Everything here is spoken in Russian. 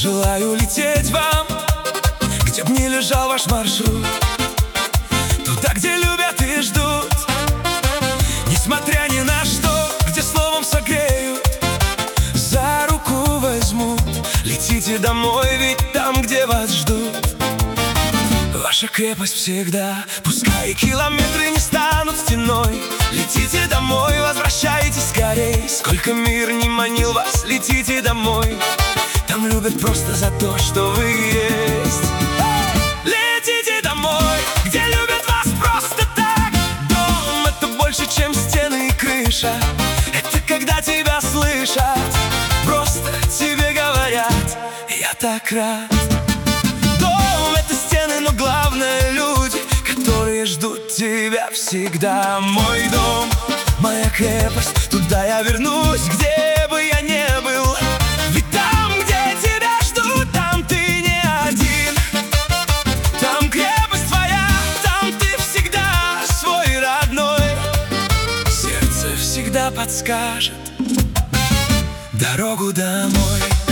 Желаю лететь вам, где б ни лежал ваш маршрут, туда, где любят и ждут, несмотря ни на что, где словом согреют, за руку возьмут. Летите домой, ведь там, где вас ждут, ваша крепость всегда. Пускай километры не станут стеной, летите домой, возвращайтесь скорей. Сколько мир не манил вас, летите домой, там любят просто за то, что вы есть. Летите домой, где любят вас просто так. Дом — это больше, чем стены и крыша. Это когда тебя слышат, просто тебе говорят: я так рад. Дом — это стены, но главное — люди, которые ждут тебя всегда. Мой дом, моя крепость, туда я вернусь, где бы я не был. Ведь там, где тебя ждут, там ты не один. Там крепость твоя, там ты всегда свой родной. Сердце всегда подскажет дорогу домой.